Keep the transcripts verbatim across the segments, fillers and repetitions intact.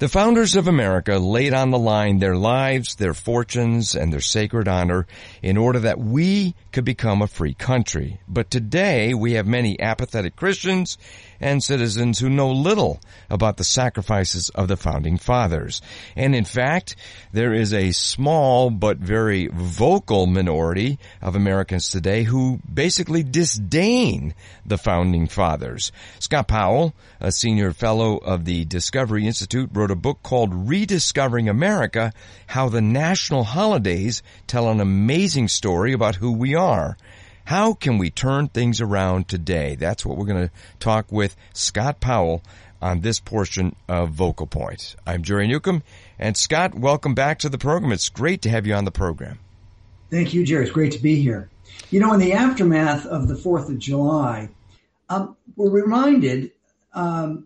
The founders of America laid on the line their lives, their fortunes, and their sacred honor in order that we could become a free country. But today we have many apathetic Christians and citizens who know little about the sacrifices of the founding fathers. And in fact, there is a small but very vocal minority of Americans today who basically disdain the founding fathers. Scott Powell, a senior fellow of the Discovery Institute, wrote a book called Rediscovering America, How the National Holidays Tell an Amazing Story About Who We Are. How can we turn things around today? That's what we're going to talk with Scott Powell on this portion of Vocal Point. I'm Jerry Newcomb, and Scott, welcome back to the program. It's great to have you on the program. Thank you, Jerry. It's great to be here. You know, in the aftermath of the fourth of July, um, we're reminded, um,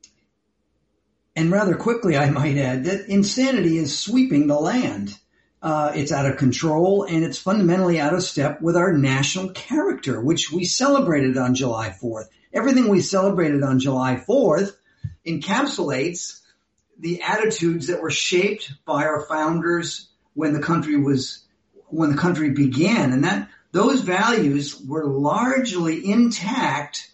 and rather quickly, I might add, that insanity is sweeping the land. Uh, it's out of control, and it's fundamentally out of step with our national character, which we celebrated on July fourth. Everything we celebrated on July fourth encapsulates the attitudes that were shaped by our founders when the country was, when the country began. And that those values were largely intact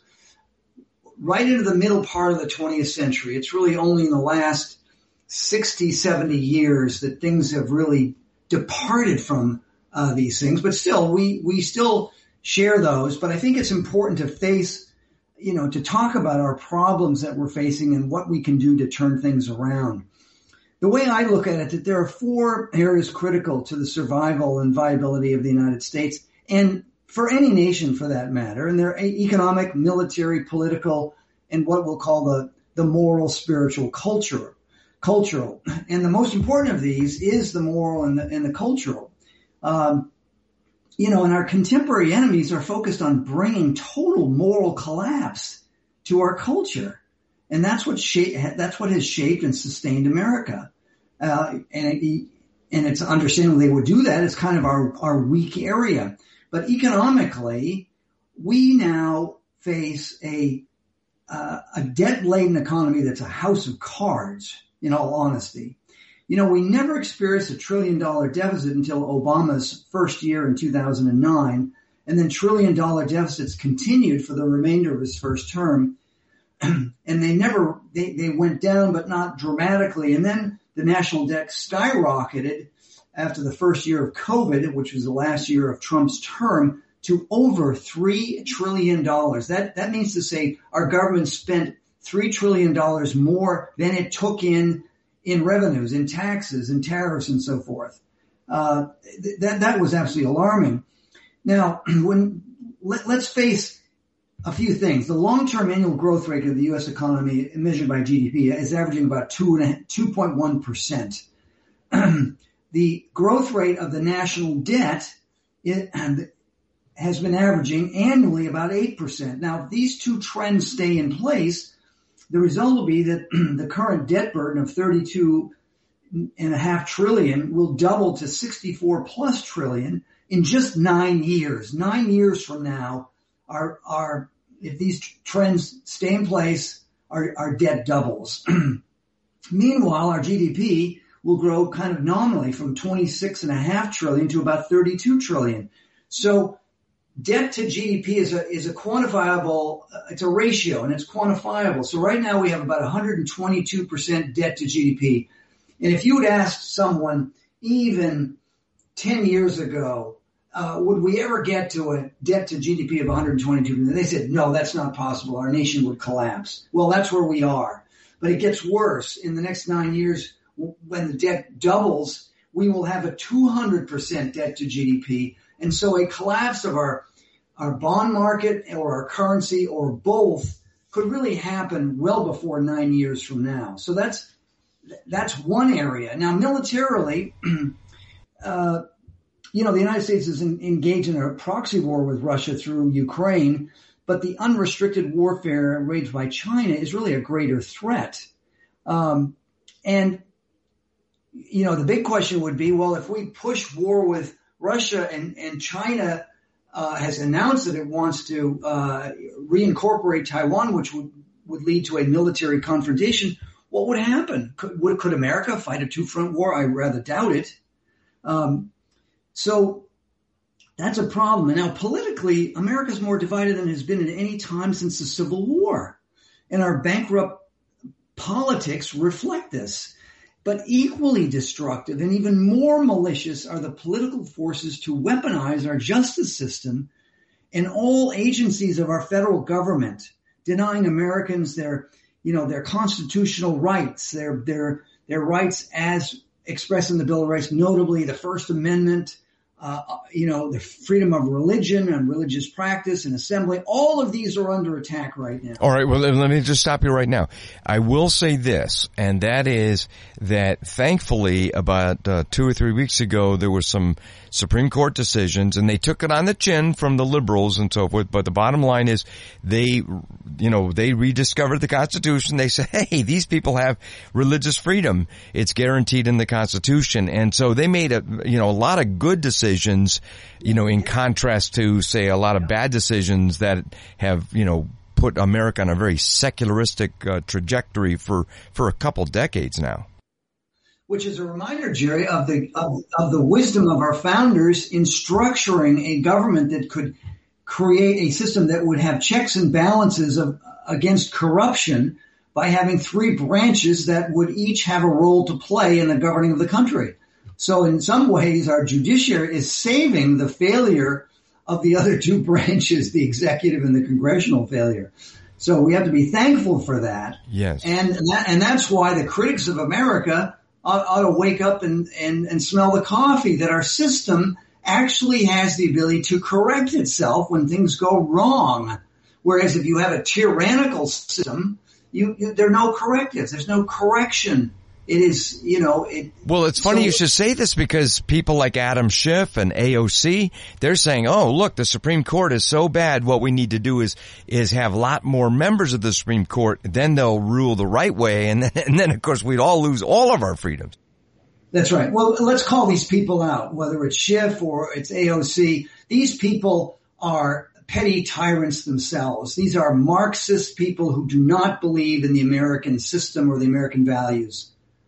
right into the middle part of the twentieth century. It's really only in the last sixty, seventy years that things have really departed from uh, these things, but still, we, we still share those. But I think it's important to face, you know, to talk about our problems that we're facing and what we can do to turn things around. The way I look at it, that there are four areas critical to the survival and viability of the United States, and for any nation for that matter, and they're economic, military, political, and what we'll call the, the moral, spiritual, culture. Cultural. And the most important of these is the moral and the, and the cultural. Um, you know, and our contemporary enemies are focused on bringing total moral collapse to our culture. And that's what shape, that's what has shaped and sustained America. Uh, and, it, and it's understandable they would do that. It's kind of our, our weak area. But economically, we now face a, uh, a debt-laden economy that's a house of cards. In all honesty, you know, we never experienced a trillion dollar deficit until Obama's first year in two thousand nine, and then trillion dollar deficits continued for the remainder of his first term. And they never, they, they went down, but not dramatically. And then the national debt skyrocketed after the first year of COVID, which was the last year of Trump's term, to over three trillion dollars. That, that means to say our government spent three trillion dollars more than it took in, in revenues, in taxes, in tariffs, and so forth. Uh, th- that, that was absolutely alarming. Now, when, let, let's face a few things. The long-term annual growth rate of the U S economy measured by G D P is averaging about two point one percent. The growth rate of the national debt it, and has been averaging annually about eight percent. Now, if these two trends stay in place, the result will be that the current debt burden of thirty-two and a half trillion will double to sixty-four plus trillion in just nine years. Nine years from now, our, our, if these trends stay in place, our, our debt doubles. Meanwhile, our G D P will grow kind of nominally from twenty-six and a half trillion to about thirty-two trillion. So debt to G D P is a, is a quantifiable, uh, it's a ratio and it's quantifiable. So right now we have about one hundred twenty-two percent debt to G D P. And if you had asked someone even ten years ago, uh, would we ever get to a debt to G D P of one hundred twenty-two percent? They said, no, that's not possible. Our nation would collapse. Well, that's where we are. But it gets worse. In the next nine years, when the debt doubles, we will have a two hundred percent debt to G D P. And so a collapse of our, our bond market or our currency or both could really happen well before nine years from now. So that's, that's one area. Now, militarily, uh, you know, the United States is in, engaged in a proxy war with Russia through Ukraine, but the unrestricted warfare waged by China is really a greater threat. Um, and, you know, the big question would be, well, if we push war with Russia and, and China uh, has announced that it wants to uh, reincorporate Taiwan, which would, would lead to a military confrontation, what would happen? Could, would, could America fight a two-front war? I rather doubt it. Um, so that's a problem. And now politically, America's more divided than it has been at any time since the Civil War. And our bankrupt politics reflect this. But equally destructive and even more malicious are the political forces to weaponize our justice system and all agencies of our federal government, denying Americans their, you know, their constitutional rights, their their their rights as expressed in the Bill of Rights, notably the First Amendment, uh, you know, the freedom of religion and religious practice and assembly. All of these are under attack right now. All right. Well, let me just stop you right now. I will say this, and that is that thankfully about uh, two or three weeks ago, there were some Supreme Court decisions, and they took it on the chin from the liberals and so forth. But the bottom line is they, you know, they rediscovered the Constitution. They said, hey, these people have religious freedom. It's guaranteed in the Constitution. And so they made a, you know, a lot of good decisions, you know, in contrast to, say, a lot of bad decisions that have, you know, put America on a very secularistic uh, trajectory for, for a couple decades now. Which is a reminder, Jerry, of the of, of the wisdom of our founders in structuring a government that could create a system that would have checks and balances of against corruption by having three branches that would each have a role to play in the governing of the country. So in some ways, our judiciary is saving the failure of the other two branches, the executive and the congressional failure. So we have to be thankful for that. Yes. And that, and that's why the critics of America ought, ought to wake up and, and, and smell the coffee, that our system actually has the ability to correct itself when things go wrong. Whereas if you have a tyrannical system, you, you there are no correctives. There's no correction. It is, you know, it. Well, it's funny so, you should say this, because people like Adam Schiff and A O C, they're saying, oh, look, the Supreme Court is so bad. What we need to do is, is have a lot more members of the Supreme Court. Then they'll rule the right way. And then, and then of course, we'd all lose all of our freedoms. That's right. Well, let's call these people out, whether it's Schiff or it's A O C. These people are petty tyrants themselves. These are Marxist people who do not believe in the American system or the American values.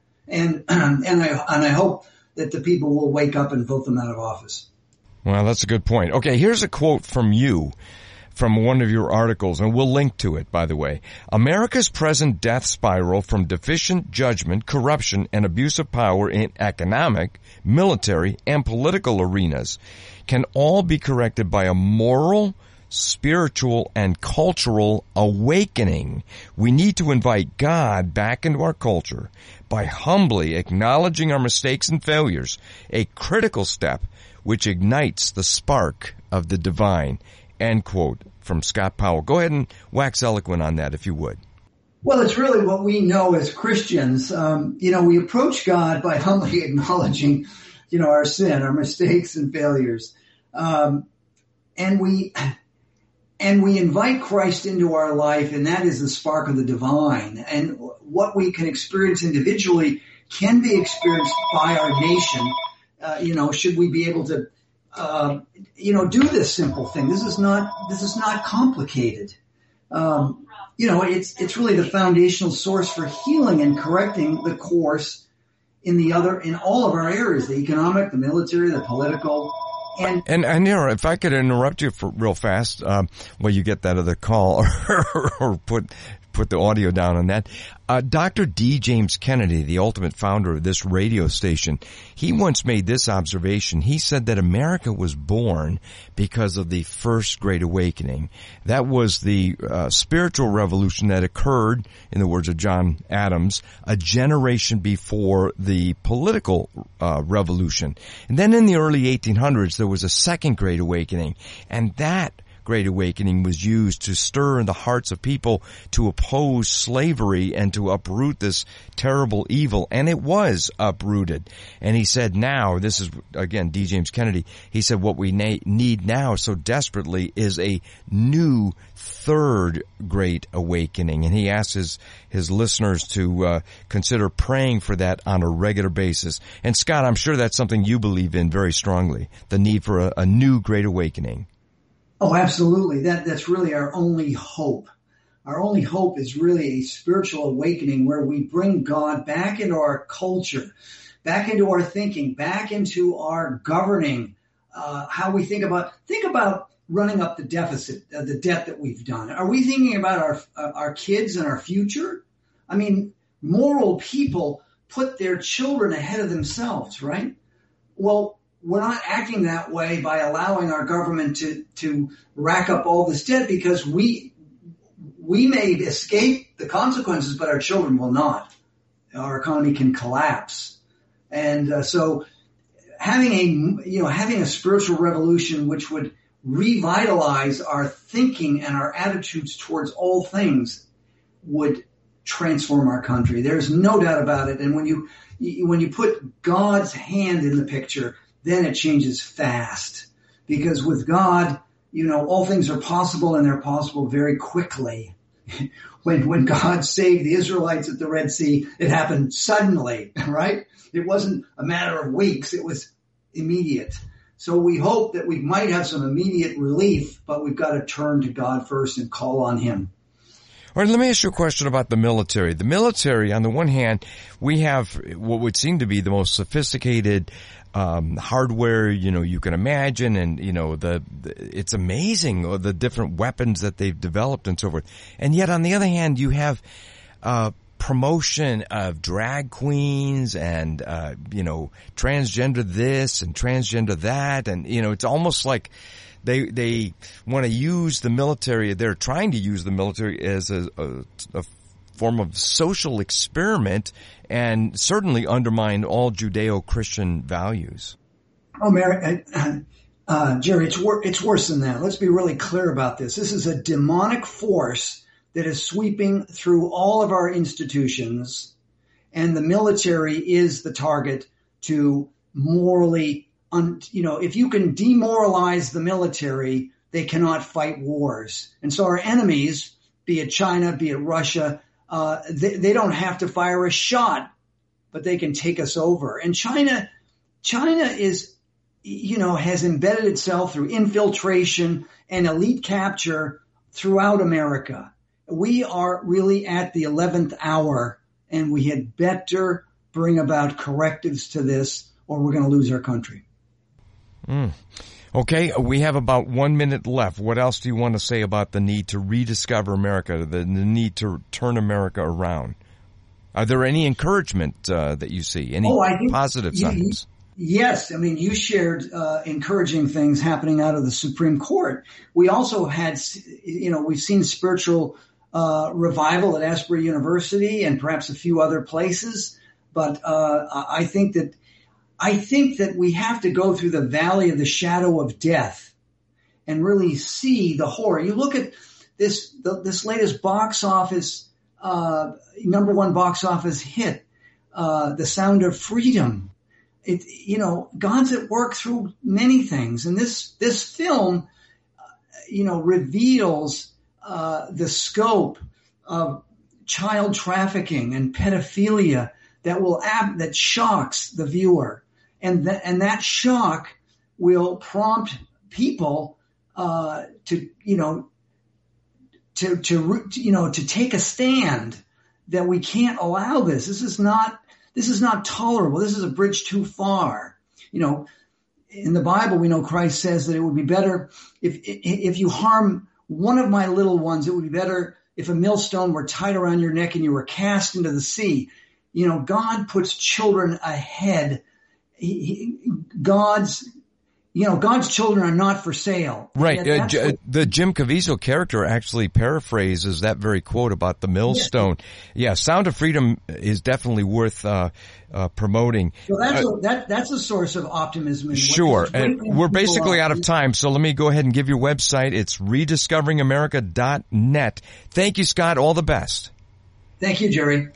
And and I and I hope that the people will wake up and vote them out of office. Well, that's a good point. Okay, here's a quote from you from one of your articles, and we'll link to it, by the way. America's present death spiral from deficient judgment, corruption, and abuse of power in economic, military, and political arenas can all be corrected by a moral, spiritual, and cultural awakening. We need to invite God back into our culture by humbly acknowledging our mistakes and failures, a critical step which ignites the spark of the divine. End quote from Scott Powell. Go ahead and wax eloquent on that, if you would. Well, it's really what we know as Christians. Um, you know, we approach God by humbly acknowledging, you know, our sin, our mistakes and failures. Um, and we... And we invite Christ into our life, and that is the spark of the divine. And what we can experience individually can be experienced by our nation. Uh, you know, should we be able to, uh, you know, do this simple thing? This is not, this is not complicated. Um, you know, it's, it's really the foundational source for healing and correcting the course in the other, in all of our areas, the economic, the military, the political. And, and, and, you know, if I could interrupt you for real fast, um, while you get that other call or, or put, put the audio down on that. Uh, Doctor D. James Kennedy, the ultimate founder of this radio station, he once made this observation. He said that America was born because of the First Great Awakening. That was the uh, spiritual revolution that occurred, in the words of John Adams, a generation before the political uh, revolution. And then in the early eighteen hundreds, there was a Second Great Awakening, and that Great Awakening was used to stir in the hearts of people to oppose slavery and to uproot this terrible evil. And it was uprooted. And he said now, this is, again, D. James Kennedy, he said what we na- need now so desperately is a new Third Great Awakening. And he asks his, his listeners to uh, consider praying for that on a regular basis. And Scott, I'm sure that's something you believe in very strongly, the need for a, a new Great Awakening. Oh, absolutely. That that's really our only hope. Our only hope is really a spiritual awakening where we bring God back into our culture, back into our thinking, back into our governing, uh, how we think about, think about running up the deficit, uh, the debt that we've done. Are we thinking about our, uh, our kids and our future? I mean, moral people put their children ahead of themselves, right? Well, we're not acting that way by allowing our government to, to rack up all this debt, because we, we may escape the consequences, but our children will not. Our economy can collapse. And uh, so having a, you know, having a spiritual revolution which would revitalize our thinking and our attitudes towards all things would transform our country. There's no doubt about it. And when you, when you put God's hand in the picture, then it changes fast. Because with God, you know, all things are possible, and they're possible very quickly. When, when God saved the Israelites at the Red Sea, it happened suddenly, right? It wasn't a matter of weeks. It was immediate. So we hope that we might have some immediate relief, but we've got to turn to God first and call on him. All right, let me ask you a question about the military. The military, on the one hand, we have what would seem to be the most sophisticated um hardware, you know, you can imagine, and, you know, the, the it's amazing the different weapons that they've developed and so forth. And yet, on the other hand, you have uh promotion of drag queens and, uh, you know, transgender this and transgender that. And, you know, it's almost like they, they want to use the military. They're trying to use the military as a, a, a form of social experiment and certainly undermine all Judeo-Christian values. Oh, Mary, uh, uh, Jerry, it's, wor- it's worse than that. Let's be really clear about this. This is a demonic force that is sweeping through all of our institutions, and the military is the target to morally, un- you know, if you can demoralize the military, they cannot fight wars. And so our enemies, be it China, be it Russia, uh, they, they don't have to fire a shot, but they can take us over. And China, China is, you know, has embedded itself through infiltration and elite capture throughout America. We are really at the eleventh hour, and we had better bring about correctives to this, or we're going to lose our country. Mm. Okay, we have about one minute left. What else do you want to say about the need to rediscover America, the, the need to turn America around? Are there any encouragement uh, that you see, any oh, I think positive you, signs? Yes. I mean, you shared uh, encouraging things happening out of the Supreme Court. We also had, you know, we've seen spiritual uh, revival at Asbury University and perhaps a few other places. But uh, I think that I think that we have to go through the valley of the shadow of death and really see the horror. You look at this the, this latest box office, uh, number one box office hit, uh, The Sound of Freedom. It, you know, God's at work through many things. And this, this film, uh, you know, reveals, uh, the scope of child trafficking and pedophilia that will, ab- that shocks the viewer. And that, and that shock will prompt people, uh, to, you know, to, to, you know, to take a stand that we can't allow this. This is not, This is not tolerable. This is a bridge too far. You know, in the Bible, we know Christ says that it would be better if, if you harm one of my little ones, it would be better if a millstone were tied around your neck and you were cast into the sea. You know, God puts children ahead. He, he, God's, you know, God's children are not for sale. Right. Uh, J- what, the Jim Caviezel character actually paraphrases that very quote about the millstone. Yeah, yeah, Sound of Freedom is definitely worth uh, uh, promoting. So that's, uh, a, that, that's a source of optimism. In sure. And we're basically are. out of time, so let me go ahead and give your website. It's rediscovering america dot net. Thank you, Scott. All the best. Thank you, Jerry.